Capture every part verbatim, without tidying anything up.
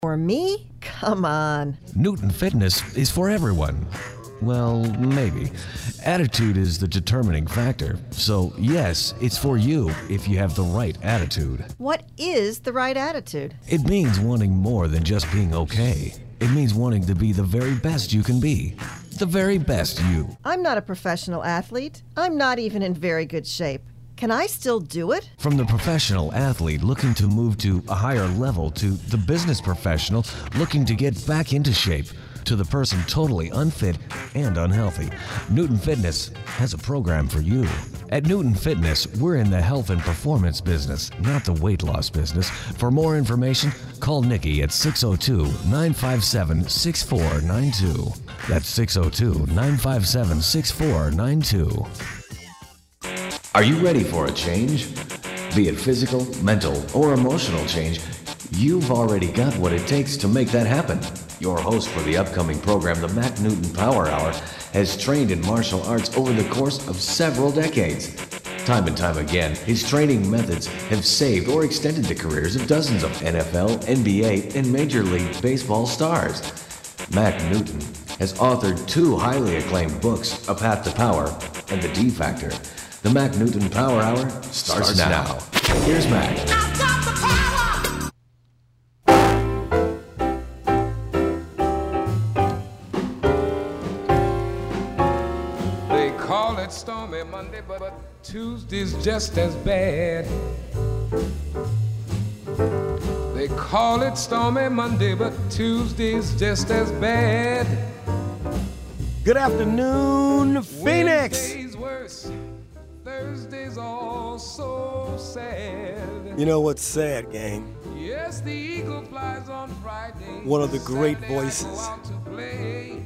For me? Come on. Newton Fitness is for everyone. Well, maybe. Attitude is the determining factor. So, yes, it's for you if you have the right attitude. What is the right attitude? It means wanting more than just being okay. It means wanting to be the very best you can be. The very best you. I'm not a professional athlete. I'm not even in very good shape. Can I still do it? From the professional athlete looking to move to a higher level to the business professional looking to get back into shape to the person totally unfit and unhealthy, Newton Fitness has a program for you. At Newton Fitness, we're in the health and performance business, not the weight loss business. For more information, call Nikki at six oh two, nine five seven, six four nine two. That's six oh two, nine five seven, six four nine two. Are you ready for a change? Be it physical, mental, or emotional change, you've already got what it takes to make that happen. Your host for the upcoming program, the Mac Newton Power Hour, has trained in martial arts over the course of several decades. Time and time again, his training methods have saved or extended the careers of dozens of N F L, N B A, and Major League Baseball stars. Mac Newton has authored two highly acclaimed books, A Path to Power and The D Factor. The Mac Newton Power Hour starts, starts now. now. Here's Mac. I've got the power! They call it stormy Monday, but Tuesday's just as bad. They call it stormy Monday, but Tuesday's just as bad. Good afternoon, Phoenix. Wednesday's worse. Thursday's all so sad. You know what's sad, gang? Yes, the eagle flies on Friday. One of the great Saturday I voices. go out to play.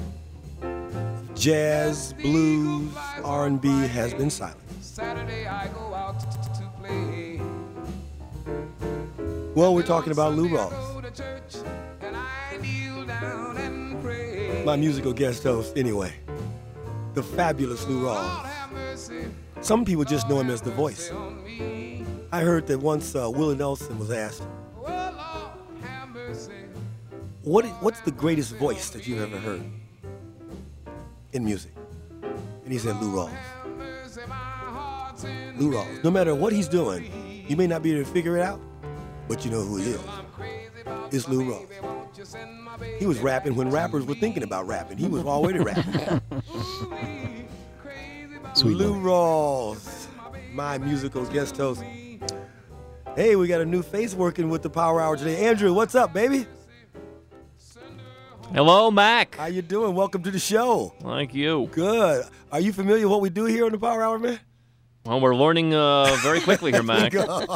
Jazz, blues, R and B has been silent. Saturday I go out to play. Well, we're talking about Lou Rawls, my musical guest host anyway. The fabulous Lou Rawls. Some people just know him as The Voice. I heard that once uh, Willie Nelson was asked, what, what's the greatest voice that you've ever heard in music? And he said, Lou Rawls. Lou Rawls. No matter what he's doing, you may not be able to figure it out, but you know who he is. It's Lou Rawls. He was rapping when rappers were thinking about rapping. He was already rapping. Sweet Lou Lord. Rawls, my musical guest host. Hey, we got a new face working with the Power Hour today. Andrew, what's up, baby? Hello, Mac. How you doing? Welcome to the show. Like you. Good. Are you familiar with what we do here on the Power Hour, man? Well, we're learning uh, very quickly here, Mac.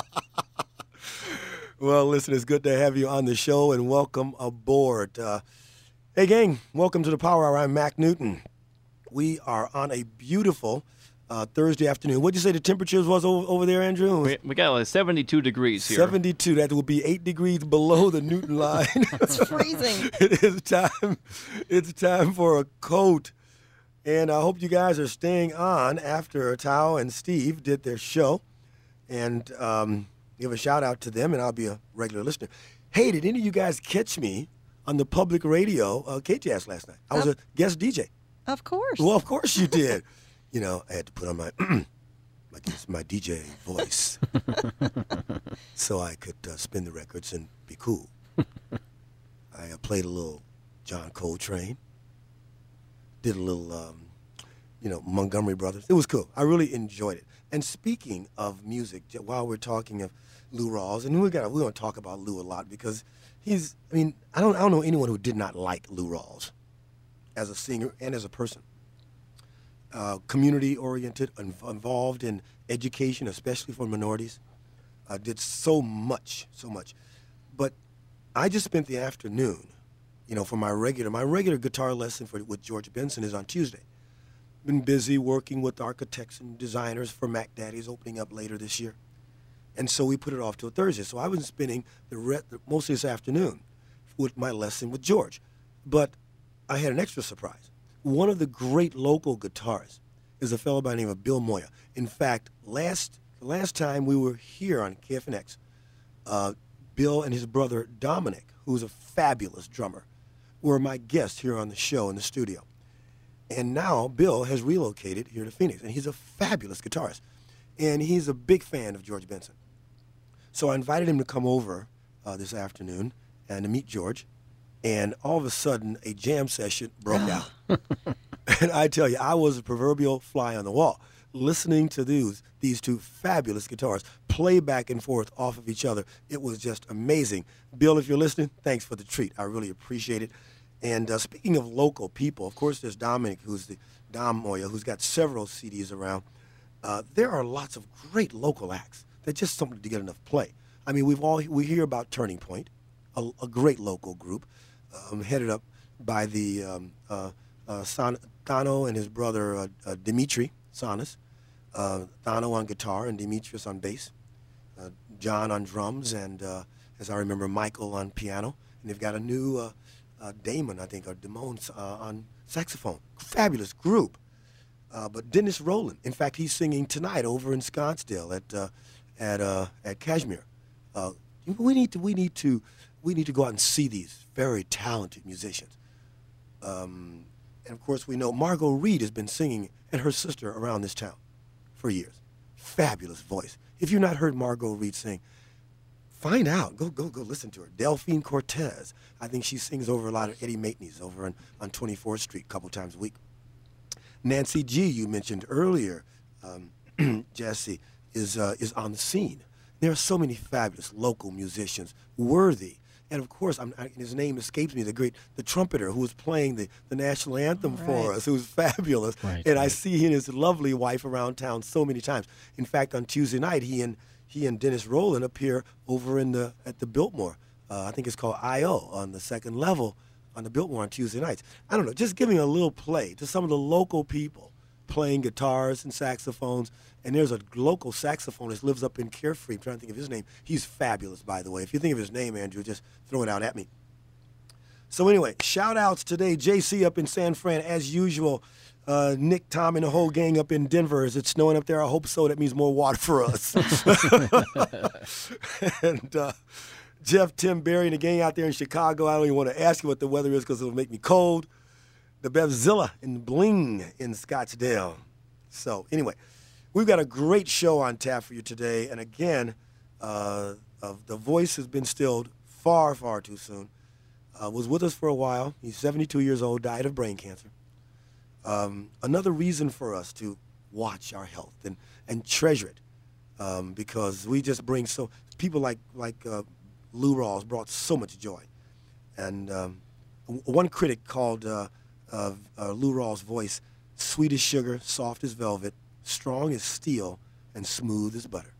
Well, listen, it's good to have you on the show, and welcome aboard. Uh, hey, gang, welcome to the Power Hour. I'm Mac Newton. We are on a beautiful uh, Thursday afternoon. What'd you say the temperatures was over, over there, Andrew? We, we got like seventy-two degrees here. seventy-two. That will be eight degrees below the Newton line. It's freezing. It is time. It's time for a coat. And I hope you guys are staying on after Tao and Steve did their show. And um, give a shout out to them, and I'll be a regular listener. Hey, did any of you guys catch me on the public radio, uh, K J S, last night? I was Um, a guest D J. Of course. Well, of course you did. You know, I had to put on my my, my D J voice so I could uh, spin the records and be cool. I uh, played a little John Coltrane, did a little, um, you know, Montgomery Brothers. It was cool. I really enjoyed it. And speaking of music, j- while we're talking of Lou Rawls, and we got we're going to talk about Lou a lot because he's. I mean, I don't I don't know anyone who did not like Lou Rawls as a singer and as a person. Uh, community-oriented, inv- involved in education, especially for minorities. Uh, did so much, so much. But I just spent the afternoon, you know, for my regular, my regular guitar lesson for with George Benson is on Tuesday. Been busy working with architects and designers for Mac Daddy's opening up later this year. And so we put it off till Thursday. So I was spending the re- most of this afternoon with my lesson with George. But I had an extra surprise. One of the great local guitarists is a fellow by the name of Bill Moya. In fact, last last time we were here on K F N X, uh, Bill and his brother Dominic, who's a fabulous drummer, were my guests here on the show in the studio. And now Bill has relocated here to Phoenix, and he's a fabulous guitarist. And he's a big fan of George Benson. So I invited him to come over uh, this afternoon and to meet George. And all of a sudden, a jam session broke out. And I tell you, I was a proverbial fly on the wall, listening to these, these two fabulous guitarists play back and forth off of each other. It was just amazing. Bill, if you're listening, thanks for the treat. I really appreciate it. And uh, speaking of local people, of course, there's Dominic, who's the Dom Moya, who's got several C Ds around. Uh, there are lots of great local acts that just something to get enough play. I mean, we've all we hear about Turning Point, a, a great local group, um, headed up by the um, uh, uh, Son- Thano and his brother uh, uh, Dimitri Sonis. Uh, Thano on guitar and Demetrius on bass. Uh, John on drums, and uh, as I remember, Michael on piano. And they've got a new uh, uh, Damon, I think, or Damon uh, on saxophone. Fabulous group. Uh, but Dennis Rowland, in fact, he's singing tonight over in Scottsdale at uh, at uh, at Kashmir. Uh, we need to we need to we need to go out and see these very talented musicians. Um, and of course, we know Margot Reed has been singing, and her sister, around this town for years. Fabulous voice. If you've not heard Margot Reed sing, find out. Go go go listen to her. Delphine Cortez. I think she sings over a lot of Eddie Maitney's over on, on twenty-fourth Street a couple times a week. Nancy G, you mentioned earlier, um, Jesse, is uh, is on the scene. There are so many fabulous local musicians, worthy. And of course, I'm, I, his name escapes me, the great, the trumpeter who was playing the, the national anthem right. for us, who's fabulous. Right, and I right. see he and his lovely wife around town so many times. In fact, on Tuesday night, he and he and Dennis Rowland appear over in the at the Biltmore. Uh, I think it's called I O on the second level on the Biltmore on Tuesday nights. I don't know, just giving a little play to some of the local people playing guitars and saxophones. And there's a local saxophonist lives up in Carefree. I'm trying to think of his name. He's fabulous, by the way. If you think of his name, Andrew, just throw it out at me. So anyway, shout-outs today. J C up in San Fran, as usual. Uh, Nick, Tom, and the whole gang up in Denver. Is it snowing up there? I hope so. That means more water for us. and uh, Jeff, Tim, Barry, and the gang out there in Chicago. I don't even want to ask you what the weather is because it'll make me cold. The Bevzilla and Bling in Scottsdale. So anyway, we've got a great show on tap for you today. And again, uh, uh, the voice has been stilled far, far too soon. Uh, was with us for a while. He's seventy-two years old, died of brain cancer. Um, another reason for us to watch our health and, and treasure it, um, because we just bring so people like like uh, Lou Rawls brought so much joy. And um, w- one critic called uh, uh, uh, Lou Rawls' voice sweet as sugar, soft as velvet, strong as steel, and smooth as butter.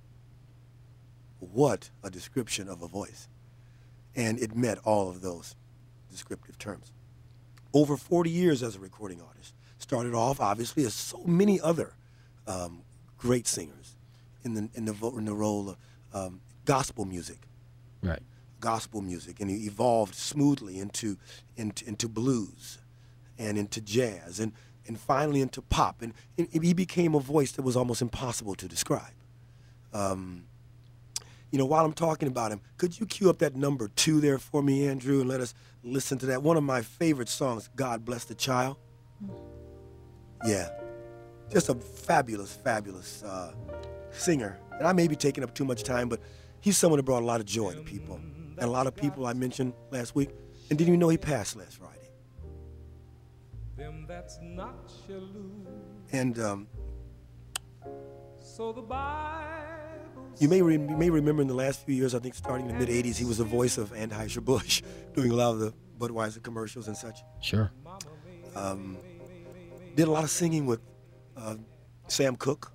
What a description of a voice. And it met all of those descriptive terms. Over forty years as a recording artist. Started off, obviously, as so many other um, great singers in the in the vo- in the role of um, gospel music. Right. Gospel music, and he evolved smoothly into into, into blues, and into jazz, and and finally into pop, and, and he became a voice that was almost impossible to describe. Um, you know, while I'm talking about him, could you cue up that number two there for me, Andrew, and let us listen to that? One of my favorite songs, God Bless the Child. Yeah, just a fabulous, fabulous uh, singer. And I may be taking up too much time, but he's someone that brought a lot of joy to people. And a lot of people I mentioned last week, and didn't even know he passed last Friday. Them that's not shall lose. And um, So the Bible you may re- you may remember in the last few years, I think starting in the mid eighties, he was the voice of Anheuser-Busch, doing a lot of the Budweiser commercials and such. Sure. Um, did a lot of singing with uh, Sam Cooke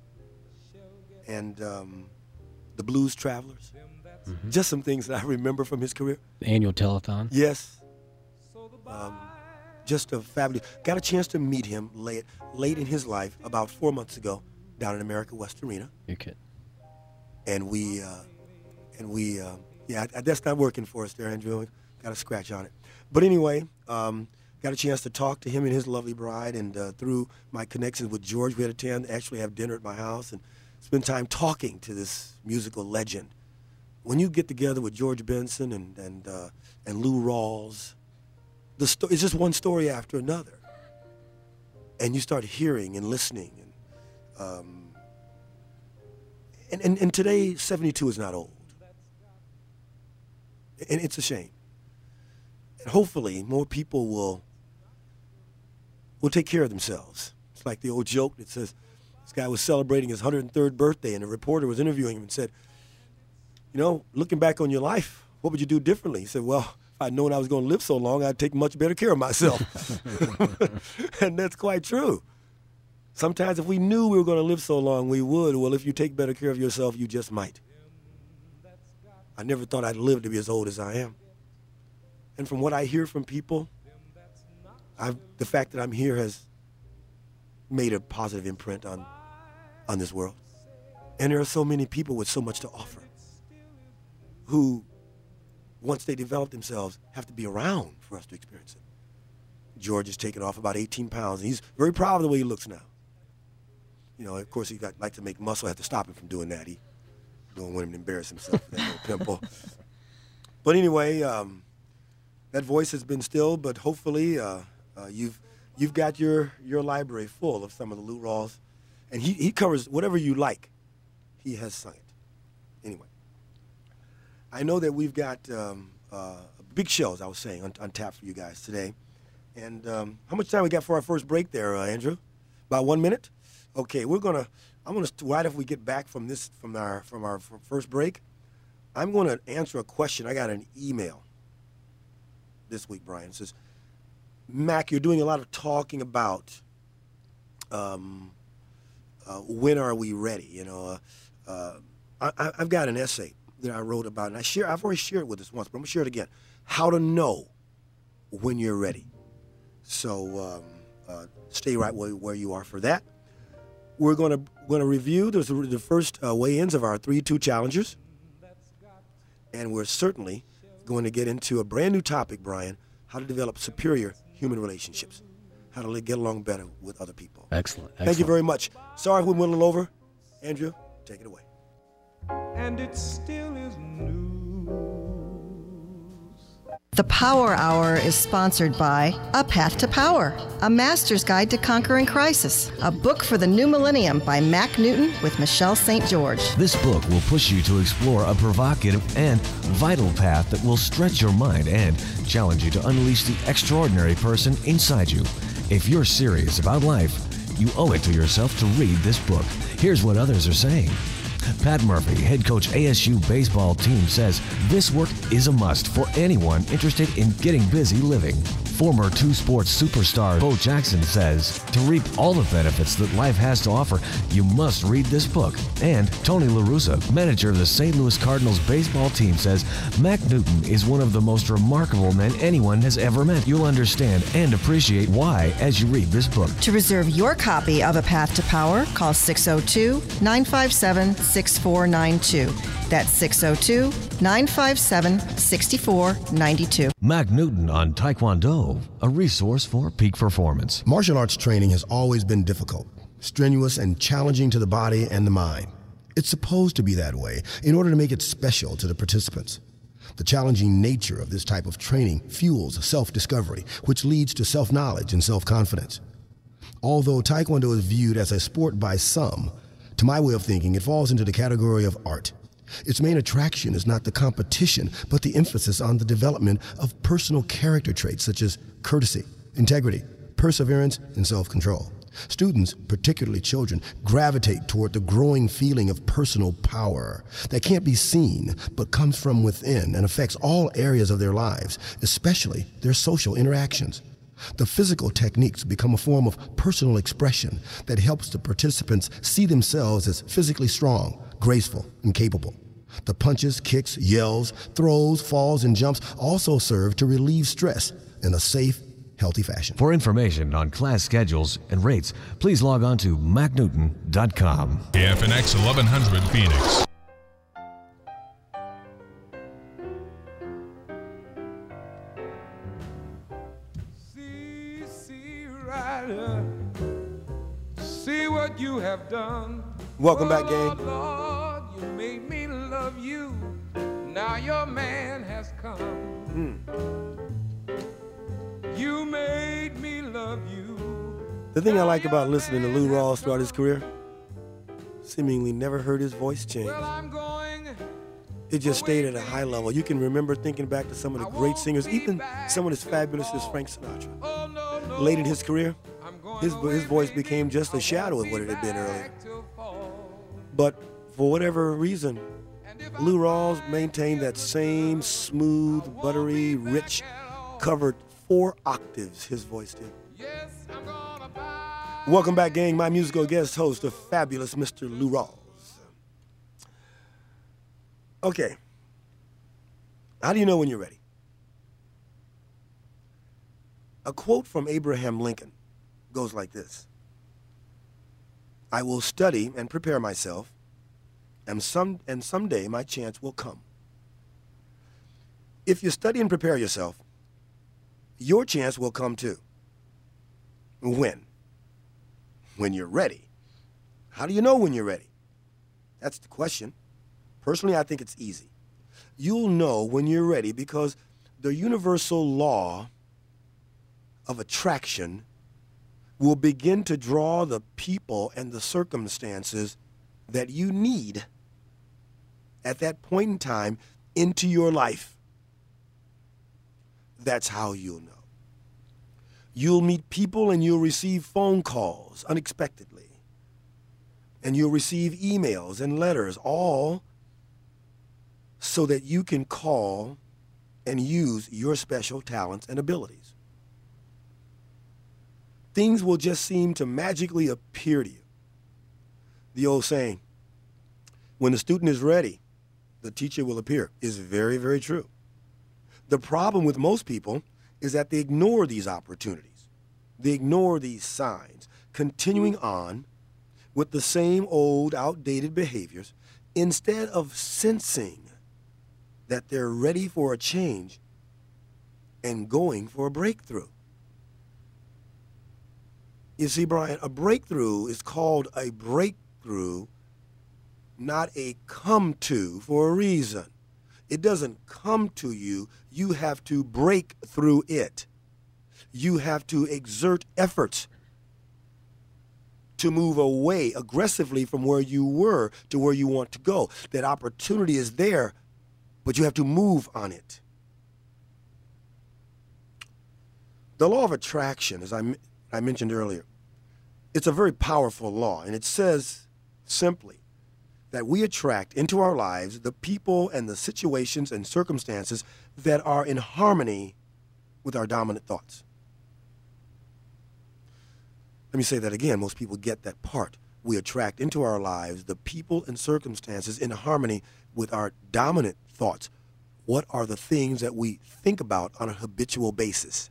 and um, the Blues Travelers. Mm-hmm. Just some things that I remember from his career. The annual telethon. Yes. Um, just a fabulous. Got a chance to meet him late, late in his life, about four months ago, down in America West Arena. You're kidding. And we, uh, and we, uh, yeah, that's not working for us there, Andrew. Got a scratch on it. But anyway, um, got a chance to talk to him and his lovely bride, and uh, through my connections with George, we had a chance to actually have dinner at my house and spend time talking to this musical legend. when you get together with George Benson and and uh, and Lou Rawls, the sto- it's just one story after another, and you start hearing and listening, and um, and, and and today seventy-two is not old, and it's a shame. And hopefully, more people will will take care of themselves. It's like the old joke that says this guy was celebrating his one hundred third birthday, and a reporter was interviewing him and said, you know, looking back on your life, what would you do differently? He said, well, if I'd known I was going to live so long, I'd take much better care of myself. And that's quite true. Sometimes if we knew we were going to live so long, we would. Well, if you take better care of yourself, you just might. I never thought I'd live to be as old as I am. And from what I hear from people, I've, the fact that I'm here has made a positive imprint on, on this world. And there are so many people with so much to offer who, once they develop themselves, have to be around for us to experience it. George has taken off about eighteen pounds, and he's very proud of the way he looks now. You know, of course, he got like to make muscle. I have to stop him from doing that. He don't want him to embarrass himself with that little pimple. But anyway, um, that voice has been stilled, but hopefully uh, uh, you've you've got your your library full of some of the Lou Rawls, and he, he covers whatever you like. He has sung it. Anyway. I know that we've got um, uh, big shows, I was saying, on, on tap for you guys today. And um, how much time we got for our first break there, uh, Andrew? About one minute? Okay, we're gonna. I'm gonna right after we get back from this from our from our first break. I'm gonna answer a question. I got an email this week, Brian. It says, Mac, you're doing a lot of talking about um, uh, when are we ready? You know, uh, uh, I, I've got an essay that I wrote about, and I share. I've already shared it with us once, but I'm gonna share it again. How to know when you're ready. So um, uh, stay right where, where you are for that. We're gonna gonna review the, the first uh, weigh-ins of our three two challengers, and we're certainly going to get into a brand new topic, Brian: how to develop superior human relationships, how to get along better with other people. Excellent. Excellent. Thank you very much. Sorry if we went a little over. Andrew, take it away. And it still is news. The Power Hour is sponsored by A Path to Power, A Master's Guide to Conquering Crisis, a book for the new millennium by Mac Newton with Michelle Saint George. This book will push you to explore a provocative and vital path that will stretch your mind and challenge you to unleash the extraordinary person inside you. If you're serious about life, you owe it to yourself to read this book. Here's what others are saying. Pat Murphy, head coach A S U baseball team, says this work is a must for anyone interested in getting busy living. Former two-sports superstar Bo Jackson says to reap all the benefits that life has to offer, you must read this book. And Tony La Russa, manager of the Saint Louis Cardinals baseball team, says Mac Newton is one of the most remarkable men anyone has ever met. You'll understand and appreciate why as you read this book. To reserve your copy of A Path to Power, call six oh two, nine five seven, six four nine two. That's six oh two, nine five seven, six four nine two. Mac Newton on Taekwondo, a resource for peak performance. Martial arts training has always been difficult, strenuous, and challenging to the body and the mind. It's supposed to be that way in order to make it special to the participants. The challenging nature of this type of training fuels self-discovery, which leads to self-knowledge and self-confidence. Although Taekwondo is viewed as a sport by some, to my way of thinking, it falls into the category of art. Its main attraction is not the competition, but the emphasis on the development of personal character traits such as courtesy, integrity, perseverance, and self-control. Students, particularly children, gravitate toward the growing feeling of personal power that can't be seen but comes from within and affects all areas of their lives, especially their social interactions. The physical techniques become a form of personal expression that helps the participants see themselves as physically strong, graceful, and capable. The punches, kicks, yells, throws, falls, and jumps also serve to relieve stress in a safe, healthy fashion. For information on class schedules and rates, please log on to mac newton dot com. K F N X eleven hundred Phoenix. See, see, Rider, see what you have done. Welcome back, gang. Oh, Lord, you made me love you now your man has come. Mm. You made me love you. The thing I like about listening to Lou Rawls throughout his career, seemingly never heard his voice change. Well, I'm going. It just stayed at a high level. You can remember thinking back to some of the great singers, even someone as fabulous as Frank Sinatra. Oh, no, no. Late in his career, I'm going his, his voice became just a shadow of what it had been earlier. But for whatever reason, Lou Rawls maintained that same smooth, buttery, rich, covered four octaves his voice did. Welcome back, gang. My musical guest host, the fabulous Mister Lou Rawls. Okay. How do you know when you're ready? A quote from Abraham Lincoln goes like this. I will study and prepare myself, and some and someday my chance will come. If you study and prepare yourself, your chance will come too. When? When you're ready. How do you know when you're ready? That's the question. Personally, I think it's easy. You'll know when you're ready because the universal law of attraction will begin to draw the people and the circumstances that you need at that point in time into your life. That's how you'll know. You'll meet people and you'll receive phone calls unexpectedly. And you'll receive emails and letters, all so that you can call and use your special talents and abilities. Things will just seem to magically appear to you. The old saying, when the student is ready, the teacher will appear, is very, very true. The problem with most people is that they ignore these opportunities. They ignore these signs, continuing on with the same old outdated behaviors instead of sensing that they're ready for a change and going for a breakthrough. You see, Brian, a breakthrough is called a breakthrough, not a come to for a reason. It doesn't come to you. You have to break through it. You have to exert efforts to move away aggressively from where you were to where you want to go. That opportunity is there, but you have to move on it. The law of attraction, as I, I mentioned earlier, it's a very powerful law, and it says simply that we attract into our lives the people and the situations and circumstances that are in harmony with our dominant thoughts. Let me say that again. Most people get that part. We attract into our lives the people and circumstances in harmony with our dominant thoughts. What are the things that we think about on a habitual basis?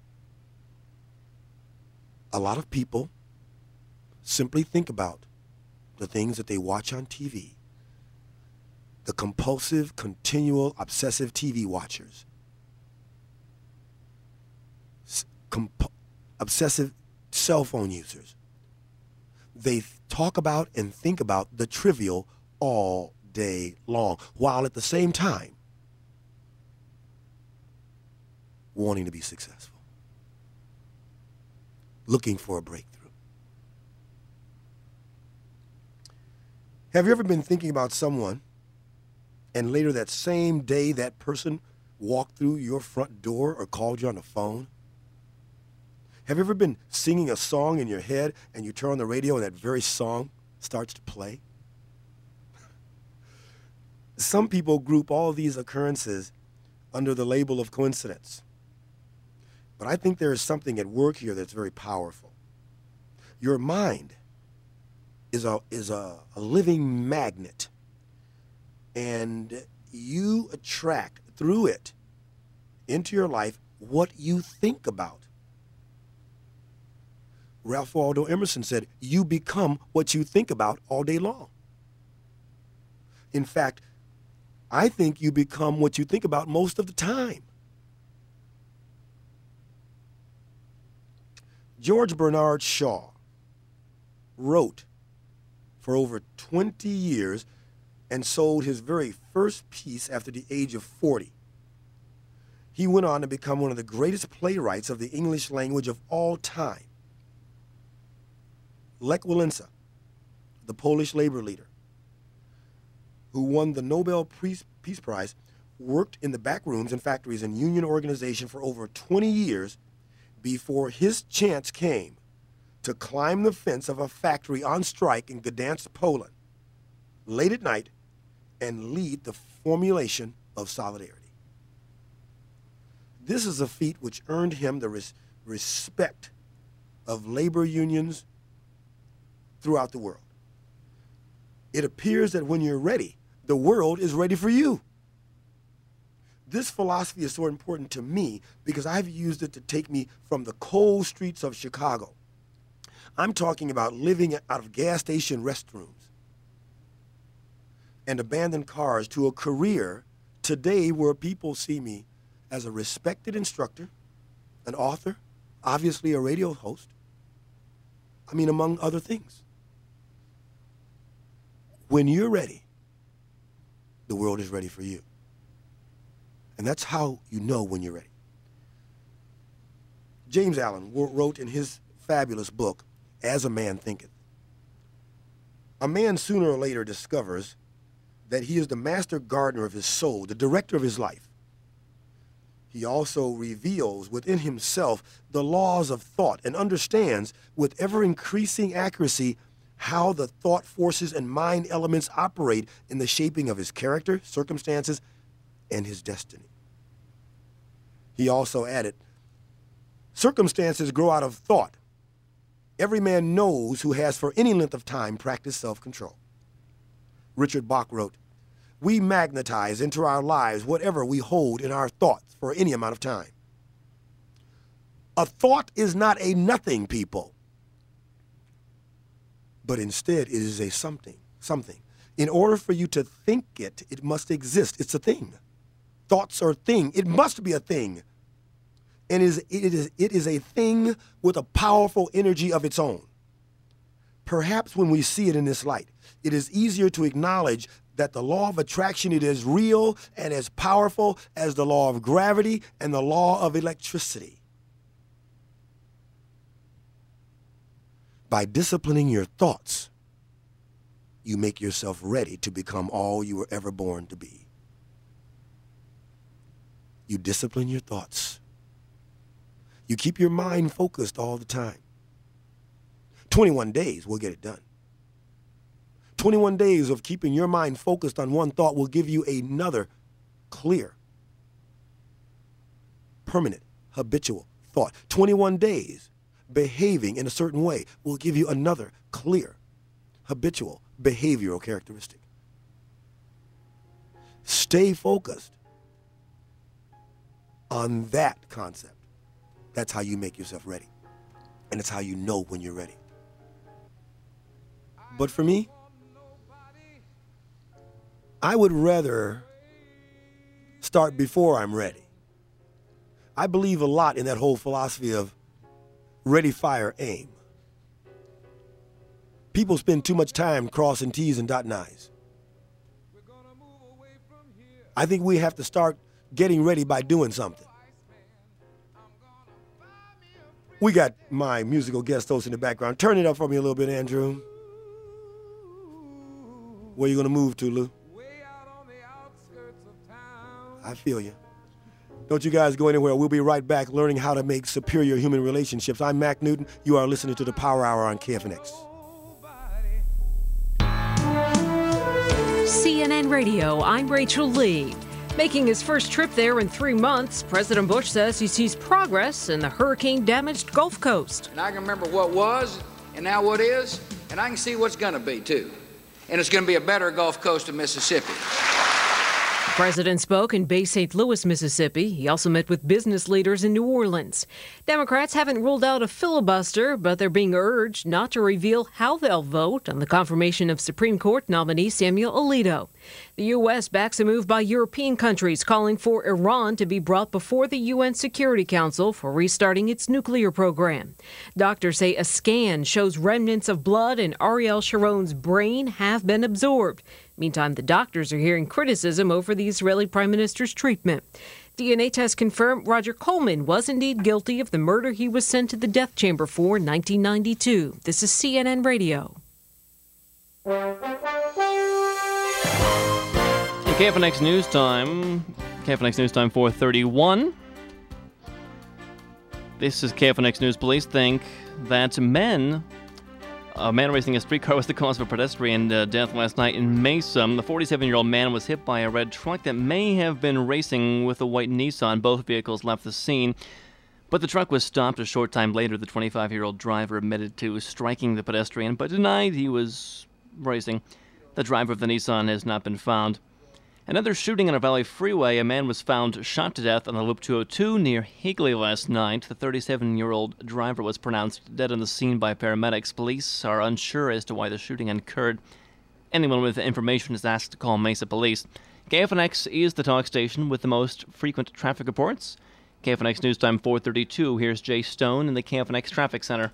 A lot of people simply think about the things that they watch on T V. The compulsive, continual, obsessive T V watchers. Comp- obsessive cell phone users. They talk about and think about the trivial all day long, while at the same time wanting to be successful, looking for a breakthrough. Have you ever been thinking about someone and later that same day that person walked through your front door or called you on the phone? Have you ever been singing a song in your head and you turn on the radio and that very song starts to play? Some people group all of these occurrences under the label of coincidence. But I think there is something at work here that's very powerful. Your mind is a, is a, a living magnet, and you attract through it into your life what you think about. Ralph Waldo Emerson said, you become what you think about all day long. In fact, I think you become what you think about most of the time. George Bernard Shaw wrote for over twenty years and sold his very first piece after the age of forty. He went on to become one of the greatest playwrights of the English language of all time. Lech Walesa, the Polish labor leader, who won the Nobel Peace Prize, worked in the back rooms and factories and union organization for over twenty years before his chance came to climb the fence of a factory on strike in Gdansk, Poland, late at night, and lead the formulation of Solidarity. This is a feat which earned him the res- respect of labor unions throughout the world. It appears that when you're ready, the world is ready for you. This philosophy is so important to me because I've used it to take me from the cold streets of Chicago. I'm talking about living out of gas station restrooms and abandoned cars to a career today where people see me as a respected instructor, an author, obviously a radio host, I mean, among other things. When you're ready, the world is ready for you. And that's how you know when you're ready. James Allen wrote in his fabulous book, As a Man Thinketh, a man sooner or later discovers that he is the master gardener of his soul, the director of his life. He also reveals within himself the laws of thought and understands with ever-increasing accuracy how the thought forces and mind elements operate in the shaping of his character, circumstances, and his destiny. He also added, circumstances grow out of thought. Every man knows who has for any length of time practiced self-control. Richard Bach wrote, we magnetize into our lives whatever we hold in our thoughts for any amount of time. A thought is not a nothing, people, but instead it is a something, something. In order for you to think it, it must exist. It's a thing. Thoughts are a thing. It must be a thing. And it is, it is, it is a thing with a powerful energy of its own. Perhaps when we see it in this light, it is easier to acknowledge that the law of attraction is as real and as powerful as the law of gravity and the law of electricity. By disciplining your thoughts, you make yourself ready to become all you were ever born to be. You discipline your thoughts. You keep your mind focused all the time. twenty-one days will get it done. twenty-one days of keeping your mind focused on one thought will give you another clear, permanent, habitual thought. twenty-one days behaving in a certain way will give you another clear, habitual, behavioral characteristic. Stay focused on that concept. That's how you make yourself ready. And it's how you know when you're ready. But for me, I would rather start before I'm ready. I believe a lot in that whole philosophy of ready, fire, aim. People spend too much time crossing T's and dotting I's. I think we have to start getting ready by doing something. We got my musical guest host in the background. Turn it up for me a little bit, Andrew. Where you going to move to, Lou? I feel you. Don't you guys go anywhere. We'll be right back learning how to make superior human relationships. I'm Mac Newton. You are listening to the Power Hour on K F N X. C N N Radio, I'm Rachel Lee. Making his first trip there in three months, President Bush says he sees progress in the hurricane-damaged Gulf Coast. And I can remember what was and now what is, and I can see what's going to be, too. And it's going to be a better Gulf Coast of Mississippi. The president spoke in Bay Saint Louis, Mississippi. He also met with business leaders in New Orleans. Democrats haven't ruled out a filibuster, but they're being urged not to reveal how they'll vote on the confirmation of Supreme Court nominee Samuel Alito. The U S backs a move by European countries calling for Iran to be brought before the U N Security Council for restarting its nuclear program. Doctors say a scan shows remnants of blood in Ariel Sharon's brain have been absorbed. Meantime, the doctors are hearing criticism over the Israeli Prime Minister's treatment. D N A tests confirm Roger Coleman was indeed guilty of the murder he was sent to the death chamber for in nineteen ninety-two. This is C N N Radio. K F N X News Time. K F N X News Time four thirty-one. This is K F N X News. Police think that men... A man racing a streetcar was the cause of a pedestrian uh, death last night in Mesa. The forty-seven-year-old man was hit by a red truck that may have been racing with a white Nissan. Both vehicles left the scene, but the truck was stopped a short time later. The twenty-five-year-old driver admitted to striking the pedestrian, but denied he was racing. The driver of the Nissan has not been found. Another shooting on a Valley Freeway. A man was found shot to death on the Loop two oh two near Higley last night. The thirty-seven-year-old driver was pronounced dead on the scene by paramedics. Police are unsure as to why the shooting occurred. Anyone with information is asked to call Mesa Police. K F N X is the talk station with the most frequent traffic reports. K F N X News Time four thirty-two. Here's Jay Stone in the K F N X Traffic Center.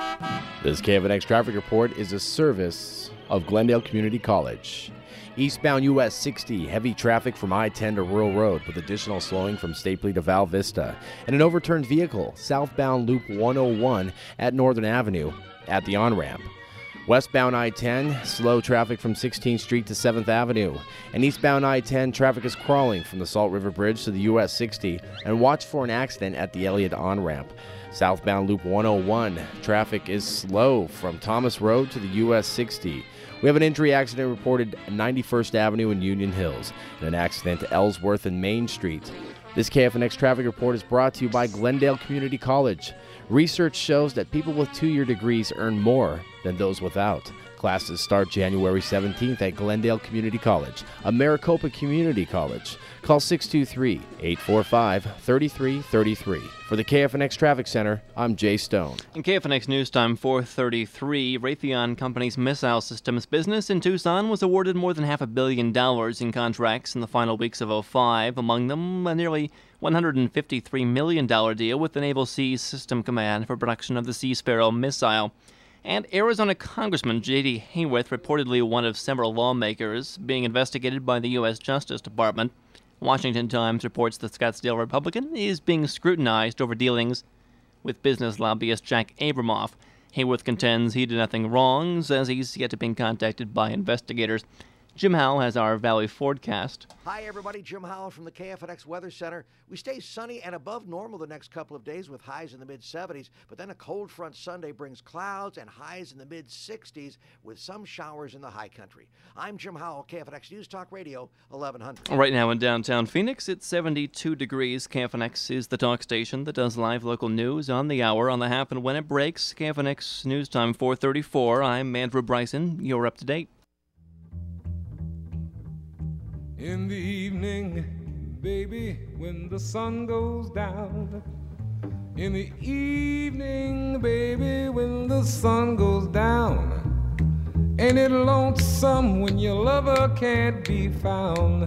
This K F N X Traffic Report is a service of Glendale Community College. Eastbound U S sixty, heavy traffic from I ten to Rural Road with additional slowing from Stapley to Val Vista. And an overturned vehicle, southbound Loop one oh one at Northern Avenue at the on-ramp. Westbound I ten, slow traffic from sixteenth Street to seventh Avenue. And eastbound I ten, traffic is crawling from the Salt River Bridge to the U S sixty. And watch for an accident at the Elliott on-ramp. Southbound Loop one oh one, traffic is slow from Thomas Road to the U S sixty. We have an injury accident reported at ninety-first Avenue in Union Hills, and an accident at Ellsworth and Main Street. This K F N X Traffic Report is brought to you by Glendale Community College. Research shows that people with two-year degrees earn more than those without. Classes start January seventeenth at Glendale Community College, a Maricopa Community College. Call six two three, eight four five, three three three three. For the K F N X Traffic Center, I'm Jay Stone. In K F N X News Time four thirty-three, Raytheon Company's missile systems business in Tucson was awarded more than half a billion dollars in contracts in the final weeks of oh five. Among them, a nearly one hundred fifty-three million dollars deal with the Naval Sea System Command for production of the Sea Sparrow missile. And Arizona Congressman J D Hayworth, reportedly one of several lawmakers being investigated by the U S Justice Department. Washington Times reports the Scottsdale Republican is being scrutinized over dealings with business lobbyist Jack Abramoff. Hayworth contends he did nothing wrong, says he's yet to be contacted by investigators. Jim Howell has our Valley forecast. Hi, everybody. Jim Howell from the K F N X Weather Center. We stay sunny and above normal the next couple of days with highs in the mid seventies, but then a cold front Sunday brings clouds and highs in the mid sixties with some showers in the high country. I'm Jim Howell, K F N X News Talk Radio, eleven hundred. Right now in downtown Phoenix, it's seventy-two degrees. K F N X is the talk station that does live local news on the hour, on the half, and when it breaks. K F N X News Time four thirty-four. I'm Andrew Bryson. You're up to date. In the evening, baby, when the sun goes down. In the evening, baby, when the sun goes down. Ain't it lonesome when your lover can't be found?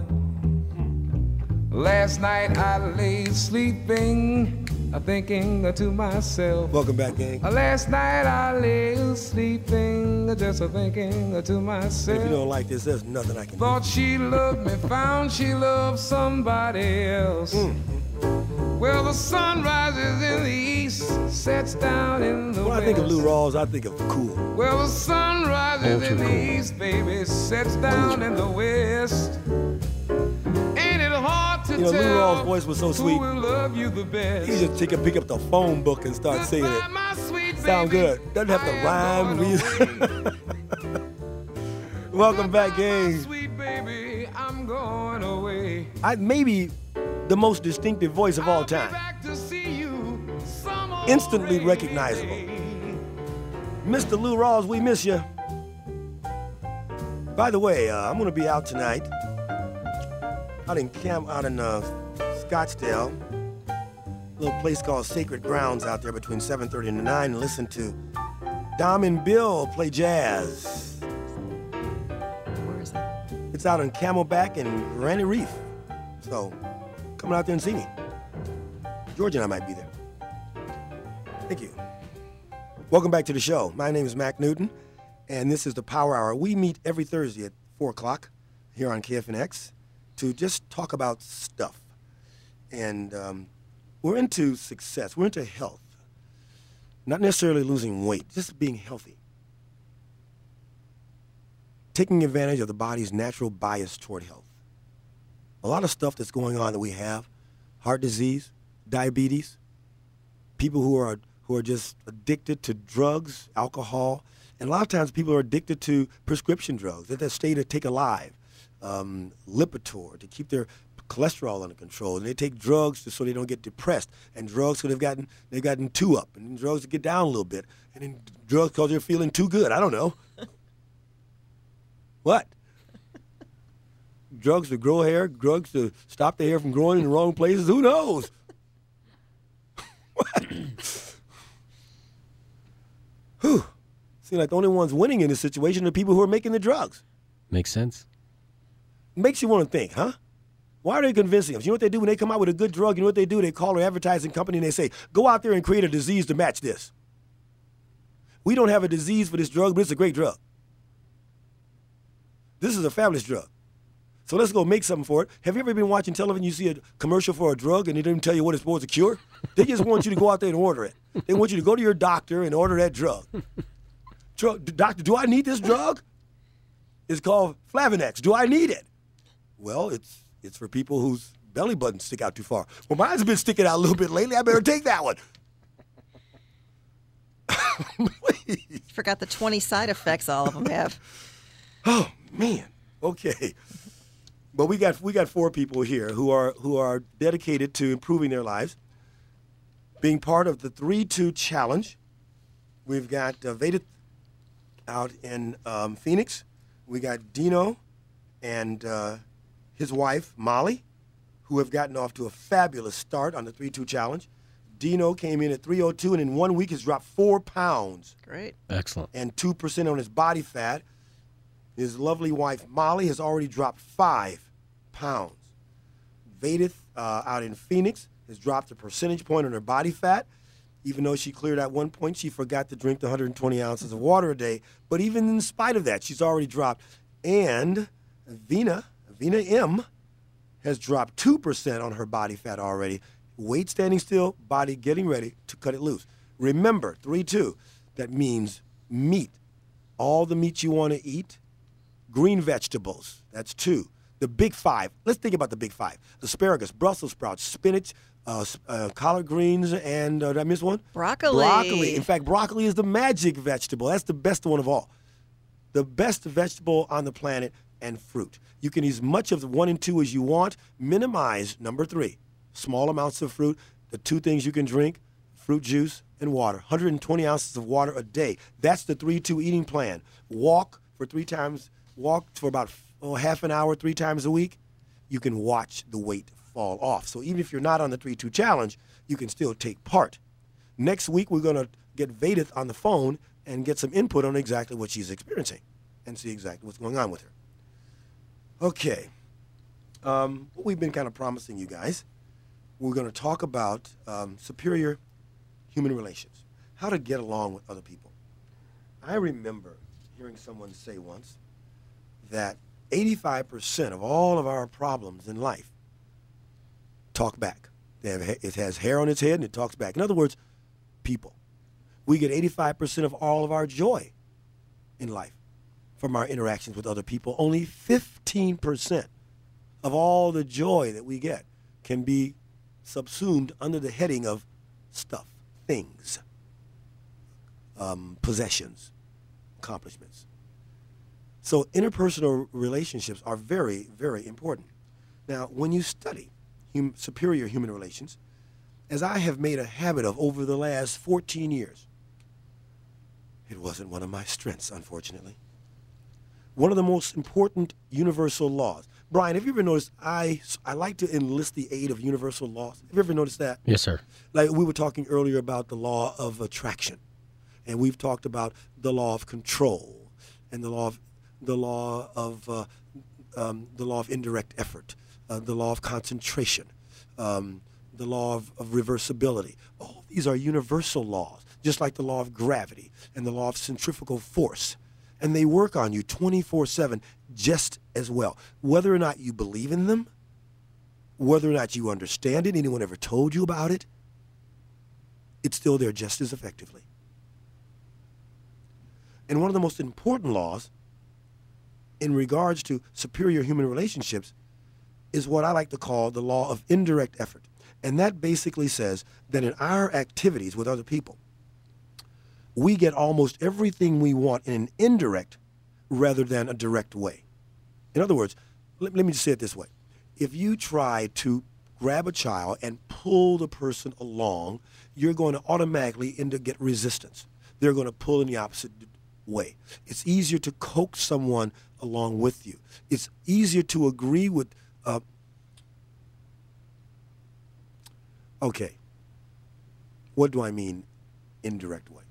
Last night I lay sleeping, thinking to myself. Welcome back, gang. Last night I lay sleeping, just thinking to myself. If you don't like this, there's nothing I can do. Thought she loved me, found she loved somebody else. Mm. Well, the sun rises in the east, sets down in the when west. When I think of Lou Rawls, I think of cool. Well, the sun rises Ultra in cool. the east, baby, sets down Ultra in the west. Ain't it hard to you know, tell Lou Rawls' voice was so sweet. Who will love you the best? He just take a, pick up the phone book and start Just singing like it. My sweet Sound baby, good. Doesn't have to rhyme. Music. Welcome back, gang. Sweet baby, I'm going away. I maybe the most distinctive voice of all time. Instantly recognizable. Mister Lou Rawls, we miss you. By the way, uh, I'm going to be out tonight, out in camp, out in uh, Scottsdale, a little place called Sacred Grounds out there between seven thirty and nine, and listen to Dom and Bill play jazz. Where is that? It's out on Camelback and Granite Reef. So come out there and see me. George and I might be there. Thank you. Welcome back to the show. My name is Mac Newton, and this is the Power Hour. We meet every Thursday at four o'clock here on K F N X to just talk about stuff. And um, we're into success. We're into health. Not necessarily losing weight, just being healthy. Taking advantage of the body's natural bias toward health. A lot of stuff that's going on that we have, heart disease, diabetes, people who are who are just addicted to drugs, alcohol, and a lot of times people are addicted to prescription drugs that they stay to take alive, um, Lipitor to keep their cholesterol under control, and they take drugs to, so they don't get depressed, and drugs so they've gotten they've gotten too up, and then drugs to get down a little bit, and then drugs because they're feeling too good. I don't know. What? Drugs to grow hair, drugs to stop the hair from growing in the wrong places. Who knows? What? Whew. Seems like the only ones winning in this situation are the people who are making the drugs. Makes sense. Makes you want to think, huh? Why are they convincing us? You know what they do when they come out with a good drug? You know what they do? They call their advertising company and they say, go out there and create a disease to match this. We don't have a disease for this drug, but it's a great drug. This is a fabulous drug. So let's go make something for it. Have you ever been watching television, you see a commercial for a drug and they don't tell you what it's supposed to cure? They just want you to go out there and order it. They want you to go to your doctor and order that drug. Drug, doctor, do I need this drug? It's called Flavonex. Do I need it? Well, it's it's for people whose belly buttons stick out too far. Well, mine's been sticking out a little bit lately. I better take that one. Please. Forgot the twenty side effects all of them have. Oh, man. Okay. But we got we got four people here who are who are dedicated to improving their lives, being part of the three two challenge. We've got uh, Vedith out in um, Phoenix. We got Dino and uh, his wife, Molly, who have gotten off to a fabulous start on the three two challenge. Dino came in at three oh two and in one week has dropped four pounds. Great. Excellent. And two percent on his body fat. His lovely wife, Molly, has already dropped five pounds. Vedith, uh, out in Phoenix, has dropped a percentage point on her body fat. Even though she cleared at one point, she forgot to drink the one hundred twenty ounces of water a day. But even in spite of that, she's already dropped. And Vina, Vina M, has dropped two percent on her body fat already. Weight standing still, body getting ready to cut it loose. Remember, three two, that means meat. All the meat you want to eat. Green vegetables, that's two. The big five, let's think about the big five. Asparagus, Brussels sprouts, spinach, uh, uh, collard greens, and uh, did I miss one? Broccoli. Broccoli. In fact, broccoli is the magic vegetable. That's the best one of all. The best vegetable on the planet, and fruit. You can eat as much of the one and two as you want. Minimize number three, small amounts of fruit. The two things you can drink, fruit juice and water. one hundred twenty ounces of water a day. That's the three two eating plan. Walk for three times Walk for about oh, half an hour three times a week, you can watch the weight fall off. So even if you're not on the three two challenge, you can still take part. Next week, we're going to get Vedith on the phone and get some input on exactly what she's experiencing and see exactly what's going on with her. Okay. Um, what we've been kind of promising you guys, we're going to talk about um, superior human relations, how to get along with other people. I remember hearing someone say once that eighty-five percent of all of our problems in life talk back. They have, it has hair on its head and it talks back. In other words, people. We get eighty-five percent of all of our joy in life from our interactions with other people. Only fifteen percent of all the joy that we get can be subsumed under the heading of stuff, things, um, possessions, accomplishments. So interpersonal relationships are very, very important. Now, when you study hum- superior human relations, as I have made a habit of over the last fourteen years, it wasn't one of my strengths, unfortunately. One of the most important universal laws. Brian, have you ever noticed I, I like to enlist the aid of universal laws? Have you ever noticed that? Yes, sir. Like we were talking earlier about the law of attraction, and we've talked about the law of control and the law of the law of uh, um, the law of indirect effort, uh, the law of concentration, um, the law of, of reversibility. All these are universal laws, just like the law of gravity and the law of centrifugal force. And they work on you twenty-four seven just as well. Whether or not you believe in them, whether or not you understand it, anyone ever told you about it, it's still there just as effectively. And one of the most important laws in regards to superior human relationships is what I like to call the law of indirect effort. And that basically says that in our activities with other people, we get almost everything we want in an indirect rather than a direct way. In other words, let, let me just say it this way. If you try to grab a child and pull the person along, you're going to automatically end up get resistance. They're going to pull in the opposite way. It's easier to coax someone along with you. It's easier to agree with, uh, okay, what do I mean indirect way?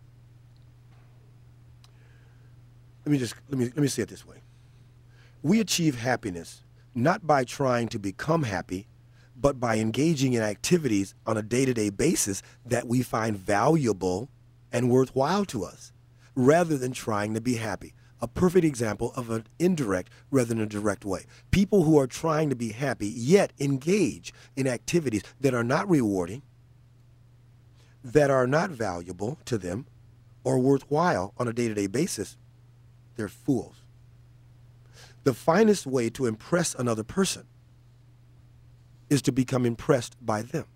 Let me just, let me, let me say it this way. We achieve happiness not by trying to become happy, but by engaging in activities on a day-to-day basis that we find valuable and worthwhile to us, rather than trying to be happy. A perfect example of an indirect rather than a direct way. People who are trying to be happy yet engage in activities that are not rewarding, that are not valuable to them, or worthwhile on a day-to-day basis, they're fools. The finest way to impress another person is to become impressed by them.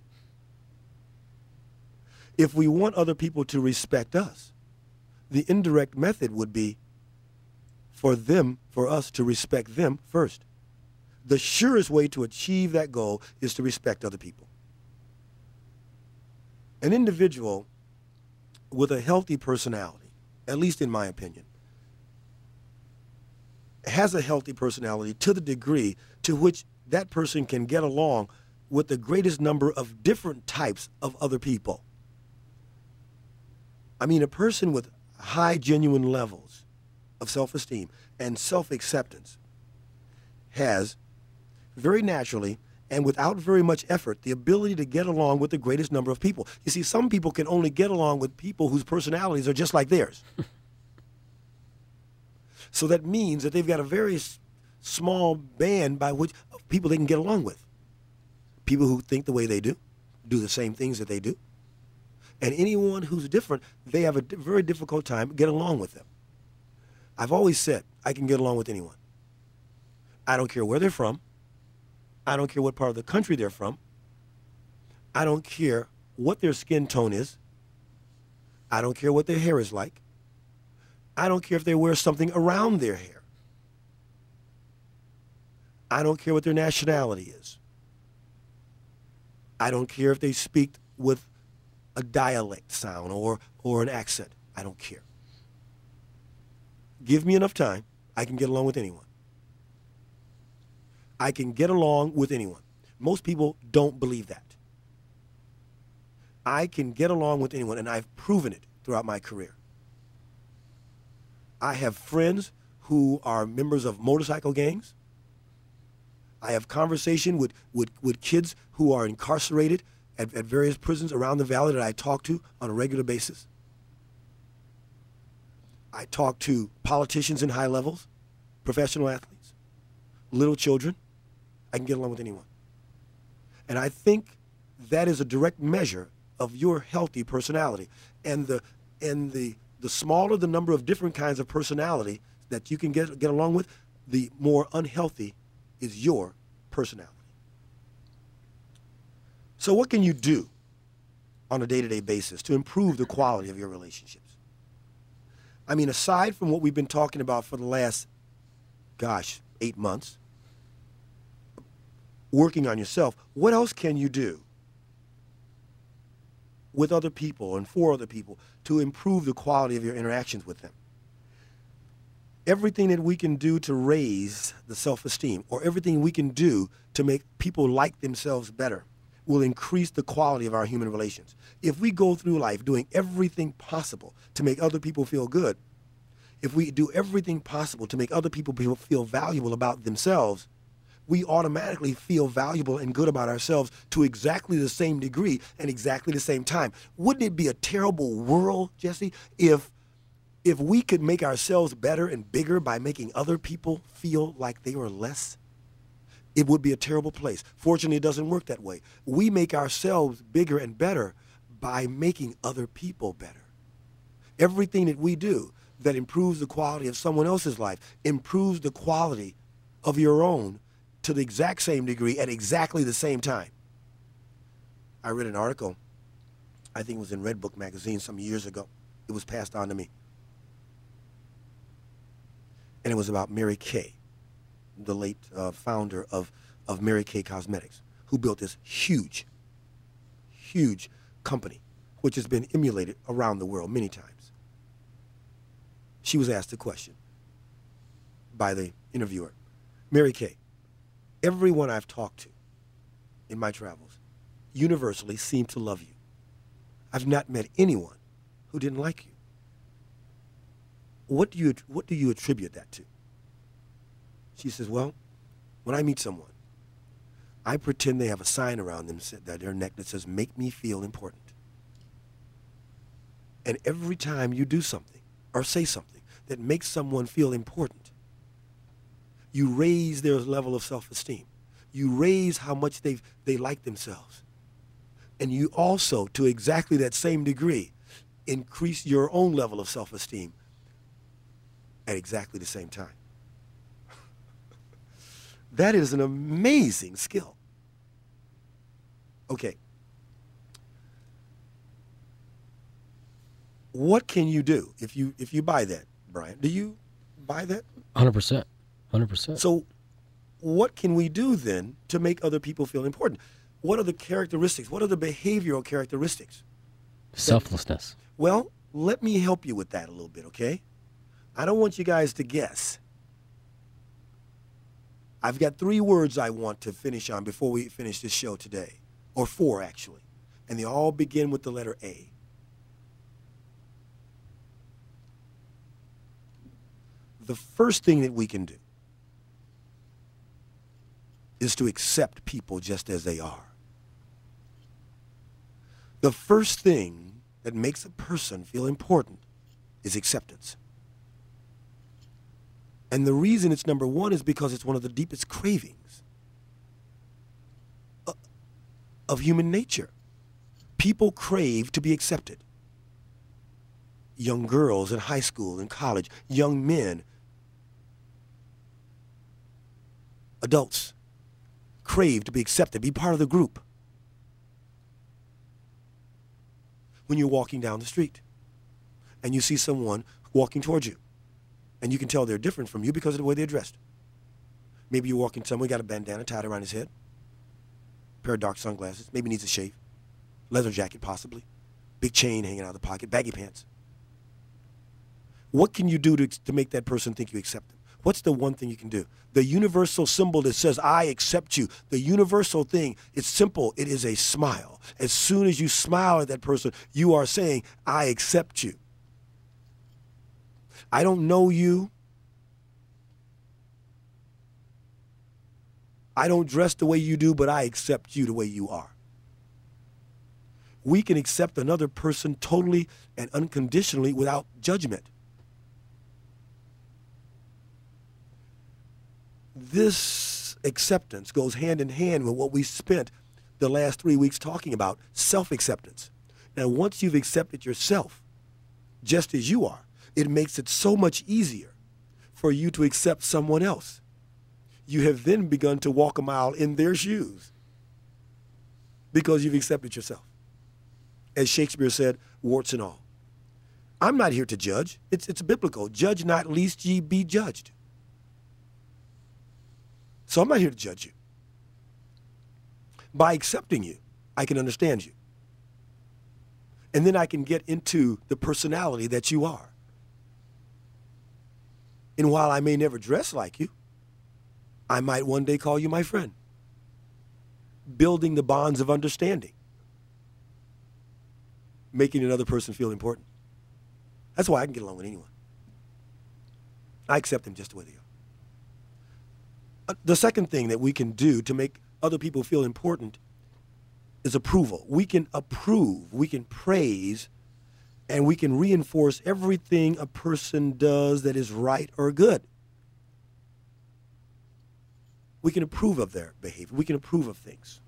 If we want other people to respect us, the indirect method would be for them, for us to respect them first. The surest way to achieve that goal is to respect other people. An individual with a healthy personality, at least in my opinion, has a healthy personality to the degree to which that person can get along with the greatest number of different types of other people. I mean, a person with high genuine levels of self-esteem and self-acceptance has very naturally and without very much effort the ability to get along with the greatest number of people. You see, some people can only get along with people whose personalities are just like theirs. So that means that they've got a very s- small band by which of people they can get along with. People who think the way they do, do the same things that they do. And anyone who's different, they have a d- very difficult time getting along with them. I've always said I can get along with anyone. I don't care where they're from. I don't care what part of the country they're from. I don't care what their skin tone is. I don't care what their hair is like. I don't care if they wear something around their hair. I don't care what their nationality is. I don't care if they speak with a dialect sound or, or an accent. I don't care. Give me enough time, I can get along with anyone. I can get along with anyone. Most people don't believe that. I can get along with anyone, and I've proven it throughout my career. I have friends who are members of motorcycle gangs. I have conversation with, with, with kids who are incarcerated at, at various prisons around the valley that I talk to on a regular basis. I talk to politicians in high levels, professional athletes, little children. I can get along with anyone. And I think that is a direct measure of your healthy personality. And the, and the, the smaller the number of different kinds of personality that you can get, get along with, the more unhealthy is your personality. So what can you do on a day-to-day basis to improve the quality of your relationships? I mean, aside from what we've been talking about for the last, gosh, eight months, working on yourself, what else can you do with other people and for other people to improve the quality of your interactions with them? Everything that we can do to raise the self-esteem, or everything we can do to make people like themselves better, will increase the quality of our human relations. If we go through life doing everything possible to make other people feel good, if we do everything possible to make other people feel, feel valuable about themselves, we automatically feel valuable and good about ourselves to exactly the same degree and exactly the same time. Wouldn't it be a terrible world, Jesse, if if we could make ourselves better and bigger by making other people feel like they were less? It would be a terrible place. Fortunately, it doesn't work that way. We make ourselves bigger and better by making other people better. Everything that we do that improves the quality of someone else's life improves the quality of your own to the exact same degree at exactly the same time. I read an article, I think it was in Redbook magazine some years ago. It was passed on to me. And it was about Mary Kay, the late uh, founder of, of Mary Kay Cosmetics, who built this huge, huge company, which has been emulated around the world many times. She was asked a question by the interviewer. Mary Kay, everyone I've talked to in my travels universally seemed to love you. I've not met anyone who didn't like you. What do you, what do you attribute that to? She says, well, when I meet someone, I pretend they have a sign around them, that their neck that says, make me feel important. And every time you do something or say something that makes someone feel important, you raise their level of self-esteem. You raise how much they they like themselves. And you also, to exactly that same degree, increase your own level of self-esteem at exactly the same time. That is an amazing skill. Okay. What can you do if you if you buy that, Brian? Do you buy that? one hundred percent. one hundred percent. So what can we do then to make other people feel important? What are the characteristics? What are the behavioral characteristics? Selflessness. Well, let me help you with that a little bit, okay? I don't want you guys to guess. I've got three words I want to finish on before we finish this show today, or four actually, and they all begin with the letter A. The first thing that we can do is to accept people just as they are. The first thing that makes a person feel important is acceptance. And the reason it's number one is because it's one of the deepest cravings of human nature. People crave to be accepted. Young girls in high school and college, young men, adults crave to be accepted, be part of the group. When you're walking down the street and you see someone walking towards you, and you can tell they're different from you because of the way they're dressed. Maybe you're walking somewhere, got a bandana tied around his head, pair of dark sunglasses, maybe needs a shave, leather jacket possibly, big chain hanging out of the pocket, baggy pants. What can you do to, to make that person think you accept them? What's the one thing you can do? The universal symbol that says, I accept you. The universal thing, it's simple. It is a smile. As soon as you smile at that person, you are saying, I accept you. I don't know you. I don't dress the way you do, but I accept you the way you are. We can accept another person totally and unconditionally without judgment. This acceptance goes hand in hand with what we spent the last three weeks talking about, self-acceptance. Now, once you've accepted yourself, just as you are, it makes it so much easier for you to accept someone else. You have then begun to walk a mile in their shoes because you've accepted yourself. As Shakespeare said, warts and all. I'm not here to judge. It's, it's biblical. Judge not, lest ye be judged. So I'm not here to judge you. By accepting you, I can understand you. And then I can get into the personality that you are. And while I may never dress like you, I might one day call you my friend. Building the bonds of understanding. Making another person feel important. That's why I can get along with anyone. I accept them just the way they are. Uh, the second thing that we can do to make other people feel important is approval. We can approve, we can praise, and we can reinforce everything a person does that is right or good. We can approve of their behavior. We can approve of things.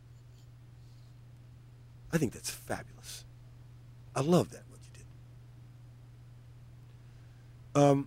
I think that's fabulous. I love that, what you did. Um,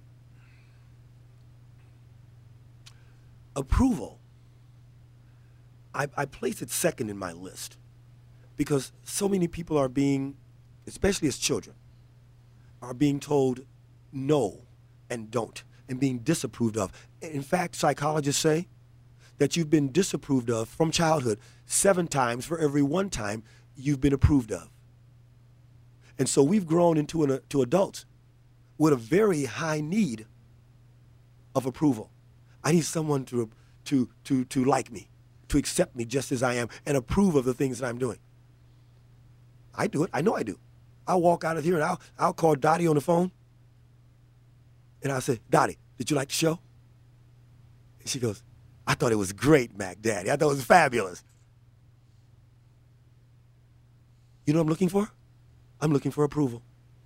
approval, I, I place it second in my list because so many people are being, especially as children, are being told no and don't and being disapproved of. In fact, psychologists say that you've been disapproved of from childhood seven times for every one time you've been approved of. And so we've grown into an, to adults with a very high need of approval. I need someone to, to, to, to like me, to accept me just as I am and approve of the things that I'm doing. I do it. I know I do. I'll walk out of here and I'll, I'll call Dottie on the phone and I'll say, Dottie, did you like the show? And she goes, I thought it was great, Mac Daddy. I thought it was fabulous. You know what I'm looking for? I'm looking for approval.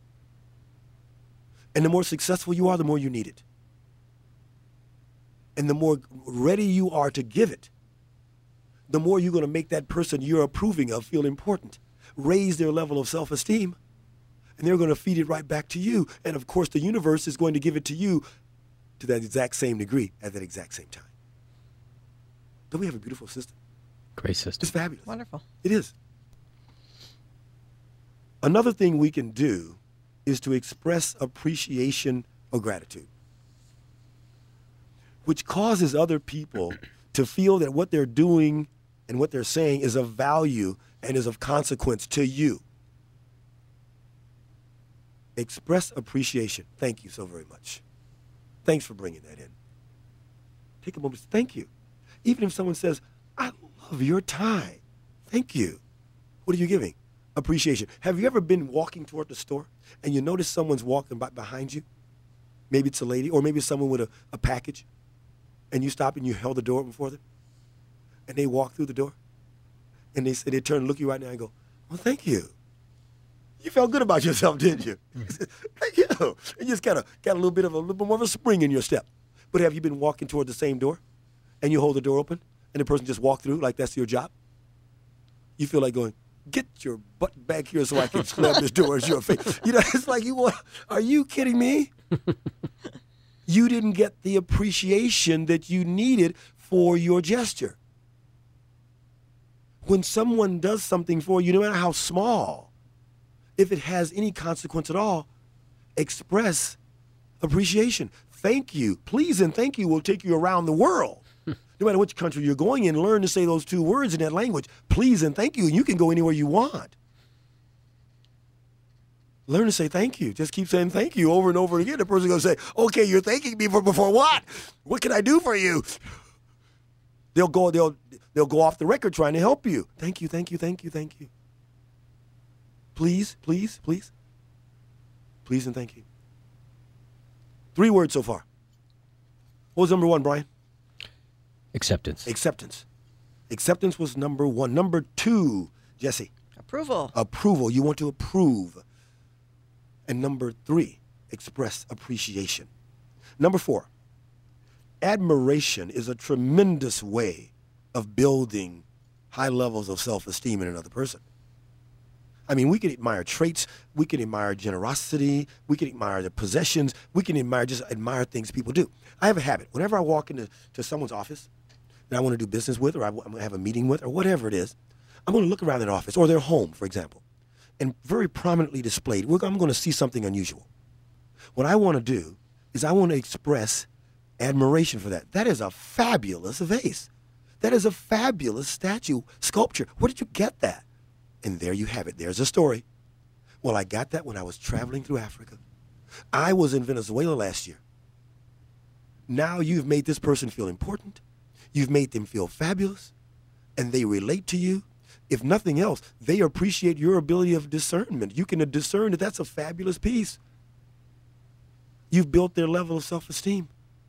And the more successful you are, the more you need it. And the more ready you are to give it, the more you're going to make that person you're approving of feel important, raise their level of self-esteem, and they're going to feed it right back to you. And of course, the universe is going to give it to you to that exact same degree at that exact same time. Don't we have a beautiful system? Great system. It's fabulous. Wonderful. It is. Another thing we can do is to express appreciation or gratitude, which causes other people to feel that what they're doing and what they're saying is of value and is of consequence to you. Express appreciation. Thank you so very much. Thanks for bringing that in. Take a moment. Thank you. Even if someone says, I love your tie. Thank you. What are you giving? Appreciation. Have you ever been walking toward the store and you notice someone's walking by behind you? Maybe it's a lady or maybe it's someone with a, a package and you stop and you held the door open for them and they walk through the door and they say, they turn and look at you right now and go, well, thank you. You felt good about yourself, didn't you? Thank you. You just kind of got a little bit of a little bit more of a spring in your step. But have you been walking toward the same door and you hold the door open and the person just walked through like that's your job? You feel like going, get your butt back here so I can slam this door into your face. You know, it's like, you want, are you kidding me? You didn't get the appreciation that you needed for your gesture. When someone does something for you, no matter how small, if it has any consequence at all, express appreciation. Thank you. Please and thank you will take you around the world. No matter which country you're going in, learn to say those two words in that language. Please and thank you, and you can go anywhere you want. Learn to say thank you. Just keep saying thank you over and over again. The person's going to say, okay, you're thanking me for before what? What can I do for you? They'll go, they'll, they'll go off the record trying to help you. Thank you, thank you, thank you, thank you. Please, please, please. Please and thank you. Three words so far. What was number one, Brian? Acceptance. Acceptance. Acceptance was number one. Number two, Jesse. Approval. Approval. You want to approve. And number three, express appreciation. Number four, admiration is a tremendous way of building high levels of self-esteem in another person. I mean, we can admire traits, we can admire generosity, we can admire their possessions, we can admire, just admire things people do. I have a habit. Whenever I walk into to someone's office that I want to do business with or I, I'm going to have a meeting with or whatever it is, I'm going to look around their office or their home, for example, and very prominently displayed, we're, I'm going to see something unusual. What I want to do is I want to express admiration for that. That is a fabulous vase. That is a fabulous statue, sculpture. Where did you get that? And there you have it. There's a story. Well, I got that when I was traveling through Africa. I was in Venezuela last year. Now you've made this person feel important. You've made them feel fabulous. And they relate to you. If nothing else, they appreciate your ability of discernment. You can discern that that's a fabulous piece. You've built their level of self-esteem.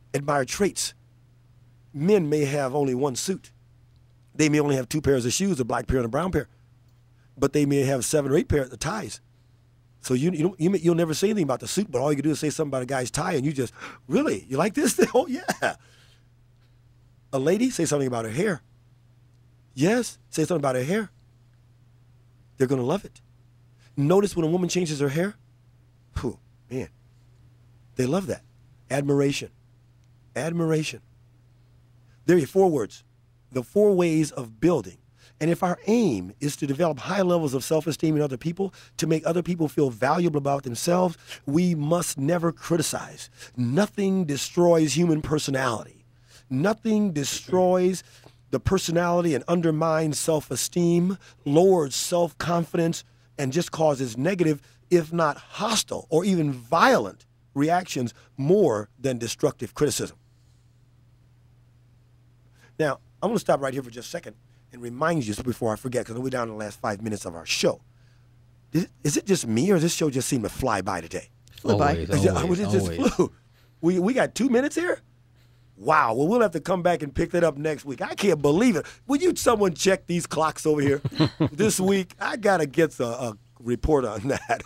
admire traits. Men may have only one suit. They may only have two pairs of shoes, a black pair and a brown pair. But they may have seven or eight pairs of ties. So you, you don't, you may, you'll never say anything about the suit, but all you can do is say something about a guy's tie, and you just, really? You like this thing? Oh, yeah. A lady, say something about her hair. Yes, say something about her hair. They're going to love it. Notice when a woman changes her hair, whew, man, they love that. Admiration. Admiration. There are four words, the four ways of building. And if our aim is to develop high levels of self-esteem in other people, to make other people feel valuable about themselves, we must never criticize. Nothing destroys human personality. Nothing destroys the personality and undermines self-esteem, lowers self-confidence, and just causes negative, if not hostile or even violent reactions more than destructive criticism. Now, I'm going to stop right here for just a second and remind you before I forget, because we're down to the last five minutes of our show. Is it, is it just me, or does this show just seem to fly by today? Flew by. Always, Is it, always, it just always. flew? We, we got two minutes here? Wow. Well, we'll have to come back and pick that up next week. I can't believe it. Would you someone check these clocks over here this week? I got to get a, a report on that.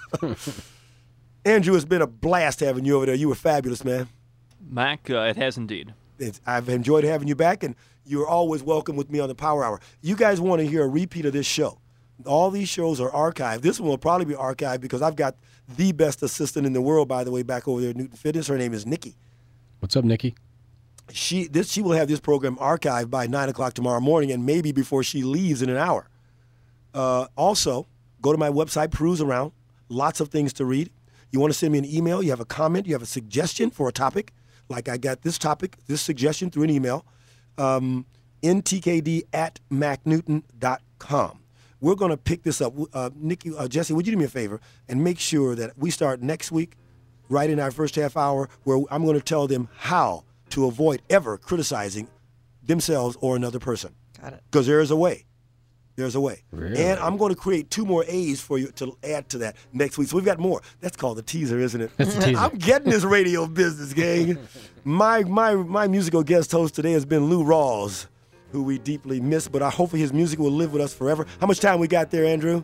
Andrew, it's been a blast having you over there. You were fabulous, man. Mac, uh, it has indeed. It's, I've enjoyed having you back, and you're always welcome with me on the Power Hour. You guys want to hear a repeat of this show. All these shows are archived. This one will probably be archived because I've got the best assistant in the world, by the way, back over there at Newton Fitness. Her name is Nikki. What's up, Nikki? She this she will have this program archived by nine o'clock tomorrow morning, and maybe before she leaves in an hour. Uh, also, go to my website, peruse around. Lots of things to read. You want to send me an email, you have a comment, you have a suggestion for a topic, like I got this topic, this suggestion through an email, um, N T K D at mac newton dot com. We're going to pick this up. Uh, Nikki, uh, Jesse, would you do me a favor and make sure that we start next week, right in our first half hour, where I'm going to tell them how to avoid ever criticizing themselves or another person. Got it. Because there is a way. There's a way. Really? And I'm going to create two more A's for you to add to that next week. So we've got more. That's called the teaser, isn't it? That's the teaser. I'm getting this radio business, gang. My my my musical guest host today has been Lou Rawls, who we deeply miss, but I hopefully his music will live with us forever. How much time we got there, Andrew?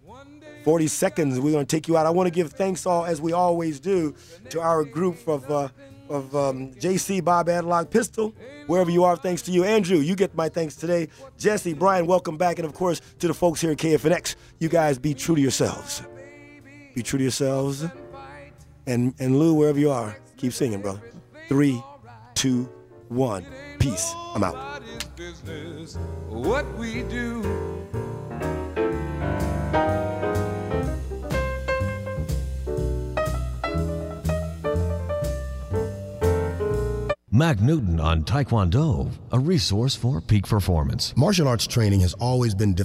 forty seconds. We're going to take you out. I want to give thanks, all as we always do, to our group of uh, of um, J C, Bob Analog Pistol, wherever you are. Thanks to you. Andrew, you get my thanks today. Jesse, Brian, welcome back. And, of course, to the folks here at K F N X, you guys be true to yourselves. Be true to yourselves. And, and Lou, wherever you are, keep singing, brother. Three, two, one. Peace. I'm out. Business, what we do. Mac Newton on Taekwondo, a resource for peak performance. Martial arts training has always been difficult.